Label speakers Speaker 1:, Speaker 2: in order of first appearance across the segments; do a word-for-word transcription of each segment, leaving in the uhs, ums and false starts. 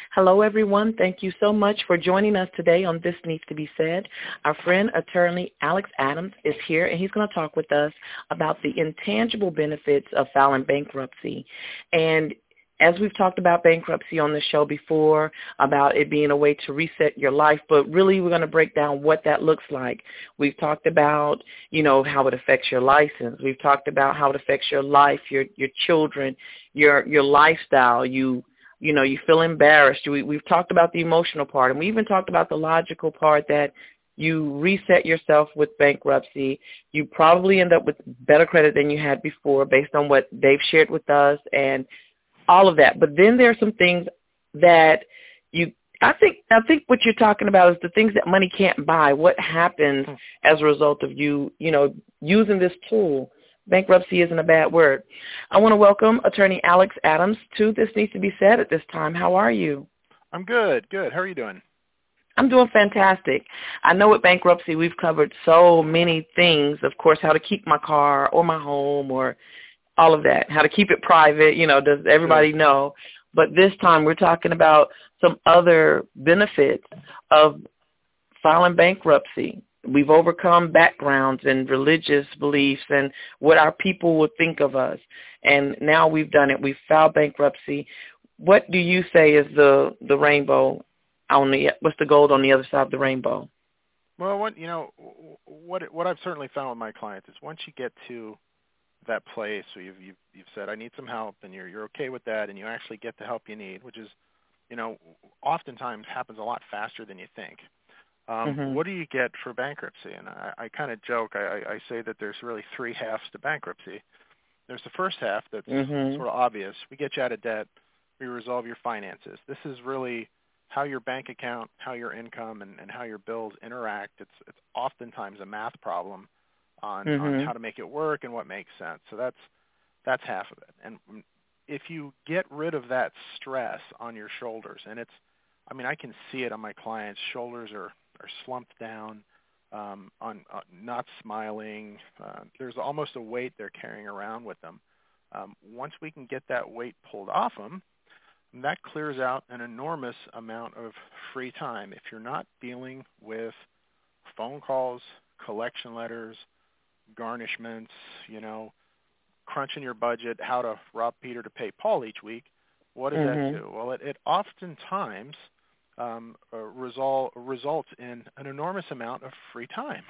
Speaker 1: Hello, everyone. Thank you so much for joining us today on This Needs to Be Said. Our friend, attorney Alex Adams, is here, and he's going to talk with us about the intangible benefits of filing bankruptcy. And as we've talked about bankruptcy on the show before, about it being a way to reset your life, but really we're going to break down what that looks like. We've talked about, you know, how it affects your license. We've talked about how it affects your life, your your children, your your lifestyle. You you know, you feel embarrassed. We, we've talked about the emotional part, and we even talked about the logical part that you reset yourself with bankruptcy. You probably end up with better credit than you had before based on what they've shared with us and all of that. But then there are some things that you, I think, I think what you're talking about is the things that money can't buy. What happens as a result of you, you know, using this tool? Bankruptcy isn't a bad word. I want to welcome attorney Alex Adams to This Needs to Be Said at this time. How are you?
Speaker 2: I'm good, good. How are you doing?
Speaker 1: I'm doing fantastic. I know with bankruptcy we've covered so many things, of course, how to keep my car or my home or all of that, how to keep it private, you know, does everybody
Speaker 2: Good.
Speaker 1: know? But this time we're talking about some other benefits of filing bankruptcy. We've overcome backgrounds and religious beliefs and what our people would think of us. And now we've done it. We've filed bankruptcy. What do you say is the, the rainbow on the, what's the gold on the other side of the rainbow?
Speaker 2: Well, what, you know, what, what I've certainly found with my clients is once you get to that place where you've, you've, you've said, I need some help, and you're, you're okay with that, and you actually get the help you need, which is, you know, oftentimes happens a lot faster than you think. Um,
Speaker 1: Mm-hmm.
Speaker 2: What do you get for bankruptcy? And I, I kind of joke, I, I say that there's really three halves to bankruptcy. There's the first half that's
Speaker 1: Mm-hmm.
Speaker 2: sort of obvious. We get you out of debt. We resolve your finances. This is really how your bank account, how your income, and, and how your bills interact. It's, it's oftentimes a math problem on,
Speaker 1: Mm-hmm.
Speaker 2: on how to make it work and what makes sense. So that's that's half of it. And if you get rid of that stress on your shoulders, and it's, I mean, I can see it on my clients. Shoulders are are slumped down, um, on uh, not smiling. Uh, there's almost a weight they're carrying around with them. Um, once we can get that weight pulled off them, that clears out an enormous amount of free time. If you're not dealing with phone calls, collection letters, garnishments, you know, crunching your budget, how to rob Peter to pay Paul each week, what does
Speaker 1: Mm-hmm.
Speaker 2: that do? Well, it, it oftentimes um, uh, result, results in an enormous amount of free time.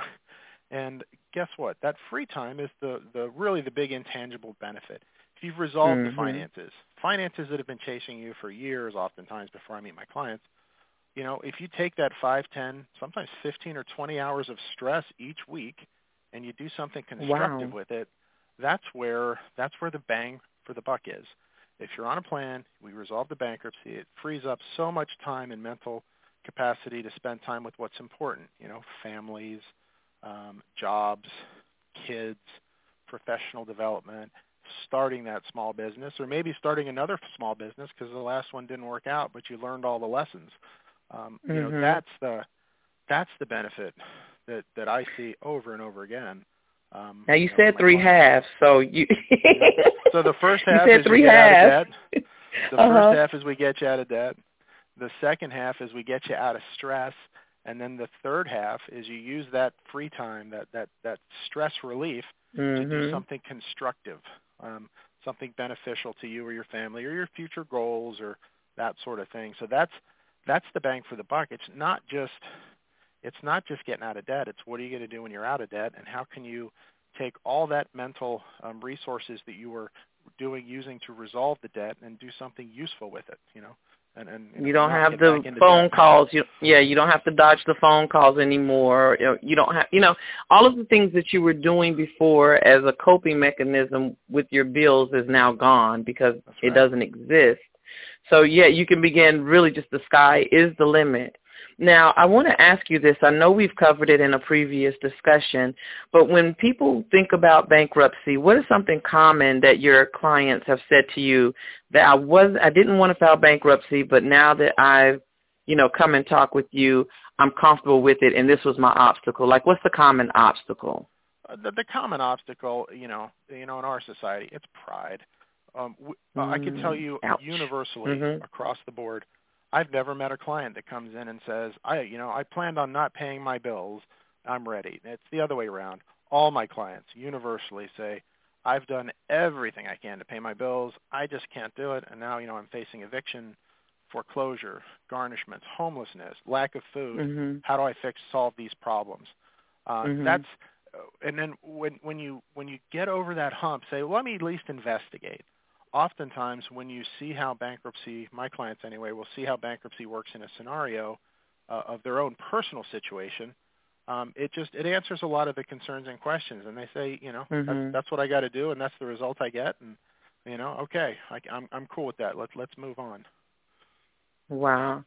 Speaker 2: And guess what? That free time is the, the really the big intangible benefit. If you've resolved the
Speaker 1: Mm-hmm.
Speaker 2: finances, finances that have been chasing you for years oftentimes before I meet my clients, you know, if you take that five, ten, sometimes fifteen or twenty hours of stress each week and you do something constructive
Speaker 1: Wow.
Speaker 2: with it, that's where that's where the bang for the buck is. If you're on a plan, we resolve the bankruptcy, it frees up so much time and mental capacity to spend time with what's important, you know, families, um, jobs, kids, professional development, starting that small business, or maybe starting another small business because the last one didn't work out, but you learned all the lessons. Um, you know,
Speaker 1: Mm-hmm.
Speaker 2: that's the that's the benefit that, that I see over and over again. Um,
Speaker 1: Now you
Speaker 2: you know, with
Speaker 1: said
Speaker 2: my
Speaker 1: three
Speaker 2: clients.
Speaker 1: halves, so you.
Speaker 2: Yeah. So the first
Speaker 1: You
Speaker 2: half
Speaker 1: said
Speaker 2: is we
Speaker 1: three
Speaker 2: get out of
Speaker 1: halves.
Speaker 2: debt. The
Speaker 1: Uh
Speaker 2: first
Speaker 1: huh.
Speaker 2: half is we get you out of debt. The second half is we get you out of stress. And then the third half is you use that free time, that, that, that stress relief, to do
Speaker 1: Mhm.
Speaker 2: something constructive, um, something beneficial to you or your family or your future goals or that sort of thing. So that's that's the bang for the buck. It's not just it's not just getting out of debt. It's what are you going to do when you're out of debt, and how can you take all that mental um, resources that you were doing using to resolve the debt and do something useful with it, you know, and, and you, know,
Speaker 1: You don't
Speaker 2: not
Speaker 1: have
Speaker 2: get
Speaker 1: the
Speaker 2: back into
Speaker 1: phone
Speaker 2: debt.
Speaker 1: calls. You, yeah, you don't have to dodge the phone calls anymore. You know, you don't have, you know, all of the things that you were doing before as a coping mechanism with your bills is now gone because
Speaker 2: That's
Speaker 1: it
Speaker 2: right.
Speaker 1: doesn't exist. So, yeah, you can begin really just the sky is the limit. Now, I want to ask you this. I know we've covered it in a previous discussion, but when people think about bankruptcy, what is something common that your clients have said to you that I was I didn't want to file bankruptcy, but now that I've, you know, come and talk with you, I'm comfortable with it, and this was my obstacle? Like, what's the common obstacle?
Speaker 2: Uh, the, the common obstacle, you know, you know, in our society, it's pride. Um, w- uh, I could tell
Speaker 1: Mm,
Speaker 2: you
Speaker 1: ouch.
Speaker 2: universally
Speaker 1: Mhm.
Speaker 2: across the board, I've never met a client that comes in and says, I, you know, I planned on not paying my bills. I'm ready. It's the other way around. All my clients universally say, I've done everything I can to pay my bills. I just can't do it. And now, you know, I'm facing eviction, foreclosure, garnishments, homelessness, lack of food.
Speaker 1: Mm-hmm.
Speaker 2: How do I fix, solve these problems? Uh,
Speaker 1: Mm-hmm.
Speaker 2: That's, and then when, when you when you get over that hump, say, well, let me at least investigate. Oftentimes, when you see how bankruptcy, my clients anyway, will see how bankruptcy works in a scenario uh, of their own personal situation, um, it just it answers a lot of the concerns and questions, and they say, you know,
Speaker 1: Mm-hmm.
Speaker 2: that's that's what I got to do, and that's the result I get, and you know, okay, I, I'm I'm cool with that. Let's let's move on.
Speaker 1: Wow.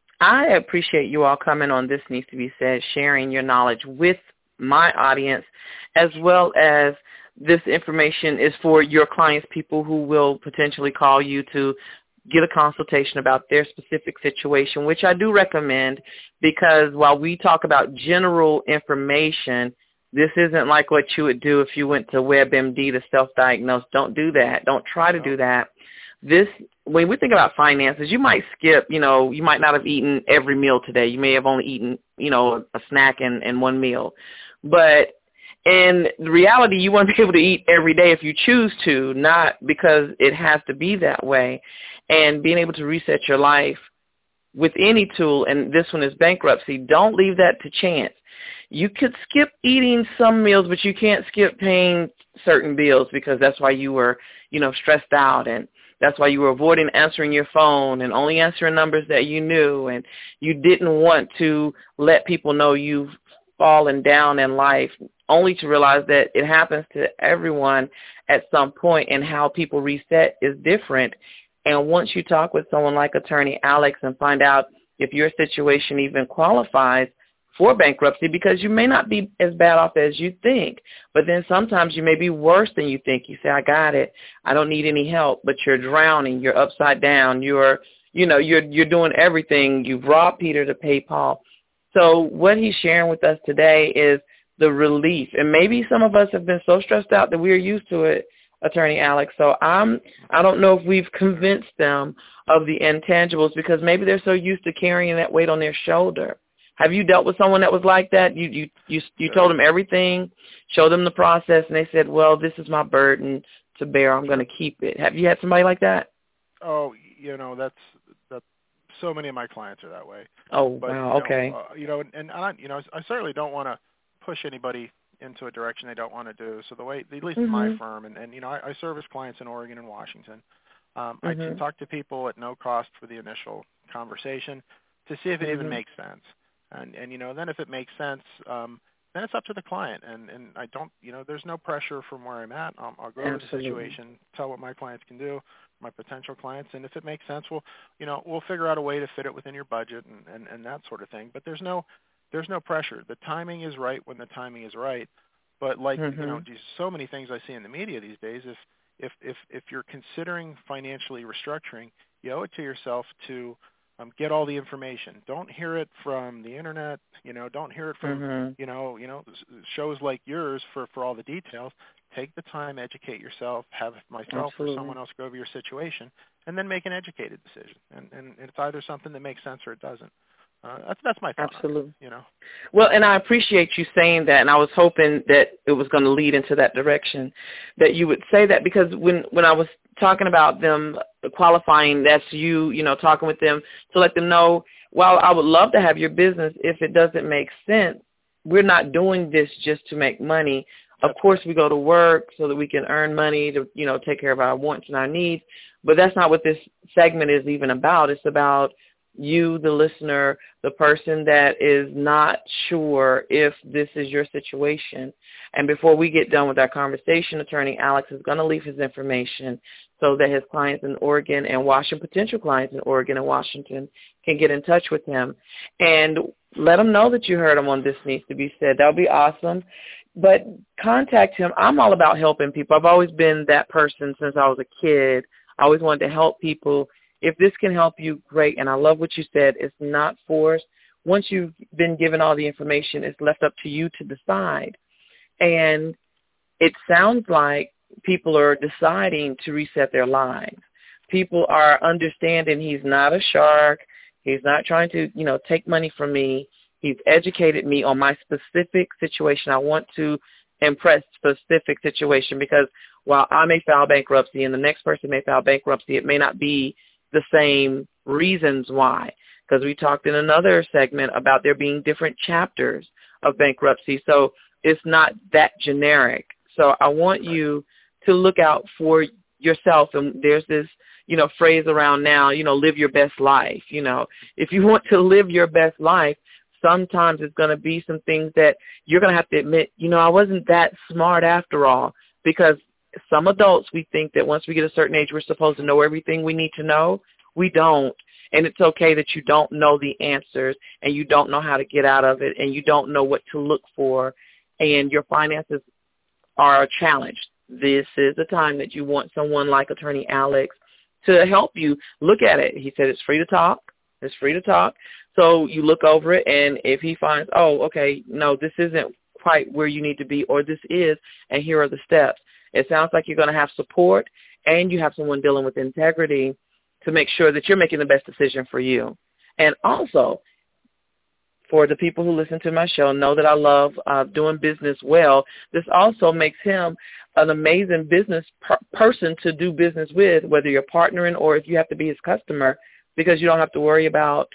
Speaker 1: I appreciate you all coming on This Needs to Be Said, sharing your knowledge with my audience, as well as this information is for your clients, people who will potentially call you to get a consultation about their specific situation, which I do recommend, because while we talk about general information, this isn't like what you would do if you went to WebMD to self-diagnose. Don't do that. Don't try to do that. This, when we think about finances, you might skip, you know, you might not have eaten every meal today. You may have only eaten, you know, a snack and, and one meal. But in reality, you want to be able to eat every day if you choose to, not because it has to be that way. And being able to reset your life with any tool, and this one is bankruptcy, don't leave that to chance. You could skip eating some meals, but you can't skip paying certain bills, because that's why you were, you know, stressed out, and that's why you were avoiding answering your phone and only answering numbers that you knew, and you didn't want to let people know you've fallen down in life, only to realize that it happens to everyone at some point, and how people reset is different. And once you talk with someone like Attorney Alex and find out if your situation even qualifies for bankruptcy, because you may not be as bad off as you think, but then sometimes you may be worse than you think. You say, I got it. I don't need any help, but you're drowning. You're upside down. You're, you know, you're, you're doing everything. You've robbed Peter to pay Paul. So what he's sharing with us today is the relief. And maybe some of us have been so stressed out that we're used to it, Attorney Alex. So I'm, I don't know if we've convinced them of the intangibles, because maybe they're so used to carrying that weight on their shoulder. Have you dealt with someone that was like that? You you you, you told them everything, showed them the process, and they said, well, this is my burden to bear. I'm going to keep it. Have you had somebody like that?
Speaker 2: Oh, you know, that's that. So many of my clients are that way.
Speaker 1: Oh,
Speaker 2: but,
Speaker 1: wow,
Speaker 2: you know,
Speaker 1: okay.
Speaker 2: Uh, you know, and, and I, you know, I certainly don't want to push anybody into a direction they don't want to do. So the way, at least
Speaker 1: mm-hmm.
Speaker 2: my firm, and, and you know, I, I service clients in Oregon and Washington. Um,
Speaker 1: mm-hmm.
Speaker 2: I can talk to people at no cost for the initial conversation to see if it mm-hmm. even makes sense. And, and, you know, then if it makes sense, um, then it's up to the client. And, and I don't, you know, there's no pressure from where I'm at. Um, I'll go over the situation, tell what my clients can do, my potential clients, and if it makes sense, we'll, you know, we'll figure out a way to fit it within your budget and, and, and that sort of thing. But there's no, there's no pressure. The timing is right when the timing is right. But like, mm-hmm. you know, so many things I see in the media these days, if, if, if, if you're considering financially restructuring, you owe it to yourself to Um, get all the information. Don't hear it from the internet. You know, don't hear it from mm-hmm. you know, you know, shows like yours for, for all the details. Take the time, educate yourself. Have myself Absolutely. or someone else go over your situation, and then make an educated decision. And and it's either something that makes sense or it doesn't. Uh, that's that's my thought.
Speaker 1: Absolutely.
Speaker 2: You know.
Speaker 1: Well, and I appreciate you saying that, and I was hoping that it was going to lead into that direction, that you would say that, because when when I was talking about them qualifying, that's you, you know, talking with them to let them know, while I would love to have your business, if it doesn't make sense, we're not doing this just to make money. Of course, we go to work so that we can earn money to, you know, take care of our wants and our needs, but that's not what this segment is even about. It's about you, the listener, the person that is not sure if this is your situation. And before we get done with our conversation, Attorney Alex is going to leave his information so that his clients in Oregon and Washington, potential clients in Oregon and Washington, can get in touch with him and let him know that you heard him on This Needs to Be Said. That would be awesome. But contact him. I'm all about helping people. I've always been that person since I was a kid. I always wanted to help people. If this can help you, great. And I love what you said. It's not forced. Once you've been given all the information, it's left up to you to decide. And it sounds like people are deciding to reset their lives. People are understanding he's not a shark. He's not trying to, you know, take money from me. He's educated me on my specific situation. I want to impress specific situation because while I may file bankruptcy and the next person may file bankruptcy, it may not be the same reasons why. Because we talked in another segment about there being different chapters of bankruptcy. So it's not that generic. So I want you to look out for yourself. And there's this, you know, phrase around now, you know, live your best life. You know, if you want to live your best life, sometimes it's going to be some things that you're going to have to admit, you know, I wasn't that smart after all, because some adults, we think that once we get a certain age, we're supposed to know everything we need to know. We don't. And it's okay that you don't know the answers and you don't know how to get out of it and you don't know what to look for and your finances are challenged. This is the time that you want someone like Attorney Alex to help you look at it. He said it's free to talk. It's free to talk. So you look over it, and if he finds, oh, okay, no, this isn't quite where you need to be, or this is, and here are the steps. It sounds like you're going to have support and you have someone dealing with integrity to make sure that you're making the best decision for you. And also, for the people who listen to my show, know that I love uh, doing business well. This also makes him an amazing business per- person to do business with, whether you're partnering or if you have to be his customer, because you don't have to worry about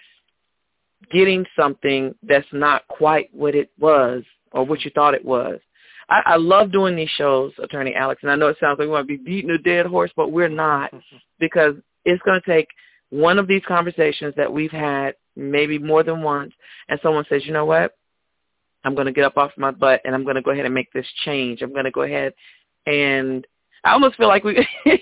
Speaker 1: getting something that's not quite what it was or what you thought it was. I, I love doing these shows, Attorney Alex, and I know it sounds like we want to be beating a dead horse, but we're not, because it's going to take one of these conversations that we've had maybe more than once, and someone says, you know what, I'm going to get up off my butt, and I'm going to go ahead and make this change. I'm going to go ahead and I almost feel like we,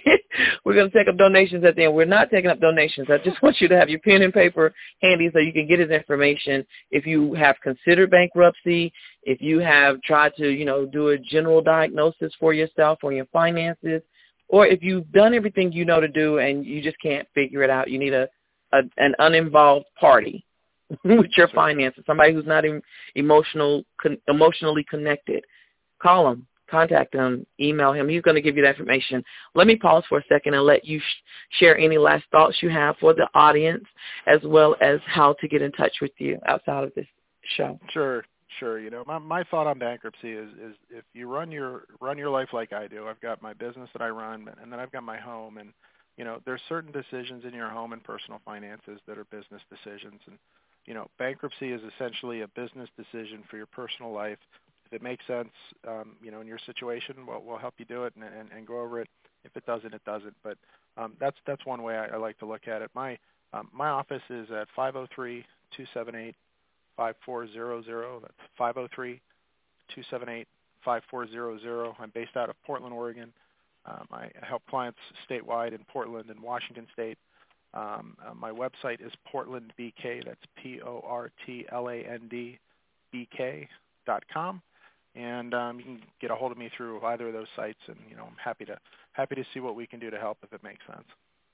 Speaker 1: we're going to take up donations at the end. We're not taking up donations. I just want you to have your pen and paper handy so you can get his information. If you have considered bankruptcy, if you have tried to, you know, do a general diagnosis for yourself or your finances, or if you've done everything you know to do and you just can't figure it out, you need a, a an uninvolved party with your finances, somebody who's not em- emotional, con- emotionally connected. Call him. Contact him, email him. He's going to give you that information. Let me pause for a second and let you sh- share any last thoughts you have for the audience, as well as how to get in touch with you outside of this show.
Speaker 2: Sure, sure. You know, my my thought on bankruptcy is is if you run your run your life like I do. I've got my business that I run, and then I've got my home, and you know, there's certain decisions in your home and personal finances that are business decisions, and you know, bankruptcy is essentially a business decision for your personal life. If it makes sense, um, you know, in your situation, we'll, we'll help you do it and, and, and go over it. If it doesn't, it doesn't. But um, that's that's one way I, I like to look at it. My um, my office is at five oh three, two seven eight, five four zero zero. That's five oh three, two seven eight, five four zero zero. I'm based out of Portland, Oregon. Um, I help clients statewide in Portland and Washington State. Um, uh, my website is Portland B K. That's P O R T L A N D B K dot com. And um, you can get a hold of me through either of those sites, and you know I'm happy to happy to see what we can do to help if it makes sense.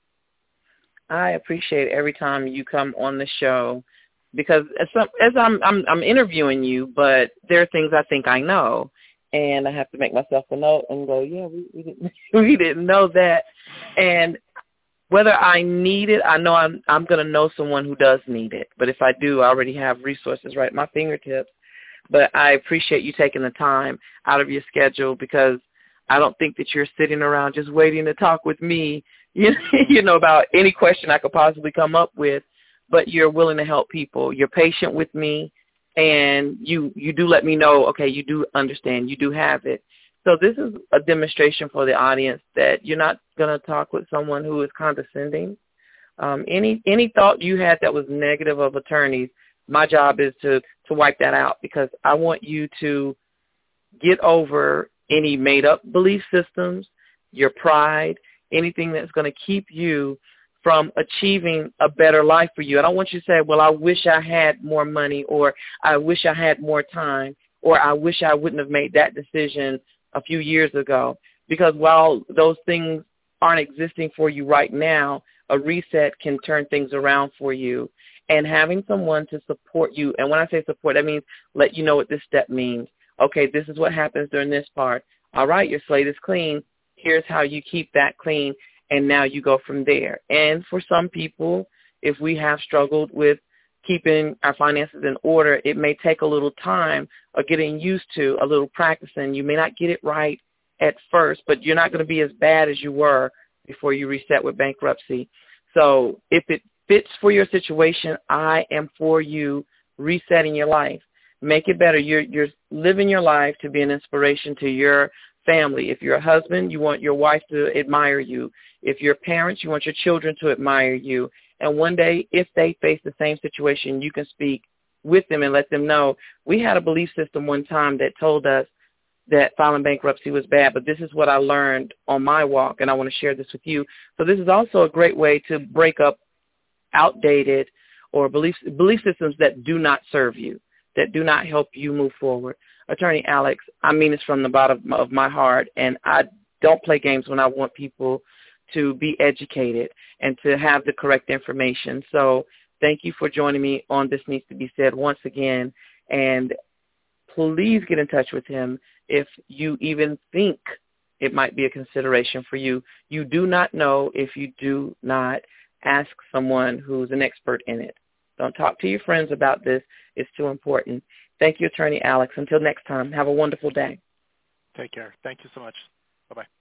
Speaker 1: I appreciate every time you come on the show, because as, some, as I'm, I'm I'm interviewing you, but there are things I think I know, and I have to make myself a note and go, yeah, we, we didn't we didn't know that, and whether I need it, I know I'm I'm going to know someone who does need it, but if I do, I already have resources right at my fingertips. But I appreciate you taking the time out of your schedule, because I don't think that you're sitting around just waiting to talk with me, you know, you know, about any question I could possibly come up with, but you're willing to help people. You're patient with me, and you, you do let me know, okay, you do understand, you do have it. So this is a demonstration for the audience that you're not going to talk with someone who is condescending. Um, any any thought you had that was negative of attorneys, my job is to, to wipe that out, because I want you to get over any made-up belief systems, your pride, anything that's going to keep you from achieving a better life for you. I don't want you to say, well, I wish I had more money, or I wish I had more time, or I wish I wouldn't have made that decision a few years ago. Because while those things aren't existing for you right now, a reset can turn things around for you. And having someone to support you, and when I say support, that means let you know what this step means. Okay, this is what happens during this part. All right, your slate is clean. Here's how you keep that clean, and now you go from there. And for some people, if we have struggled with keeping our finances in order, it may take a little time of getting used to, a little practicing. You may not get it right at first, but you're not going to be as bad as you were before you reset with bankruptcy. So if it fits for your situation, I am for you resetting your life. Make it better. You're, you're living your life to be an inspiration to your family. If you're a husband, you want your wife to admire you. If you're parents, you want your children to admire you. And one day, if they face the same situation, you can speak with them and let them know. We had a belief system one time that told us that filing bankruptcy was bad, but this is what I learned on my walk, and I want to share this with you. So this is also a great way to break up outdated or belief, belief systems that do not serve you, that do not help you move forward. Attorney Alex, I mean this from the bottom of my heart, and I don't play games when I want people to be educated and to have the correct information. So thank you for joining me on This Needs to Be Said once again, and please get in touch with him if you even think it might be a consideration for you. You do not know if you do not ask someone who's an expert in it. Don't talk to your friends about this. It's too important. Thank you, Attorney Alex. Until next time, have a wonderful day.
Speaker 2: Take care. Thank you so much. Bye-bye.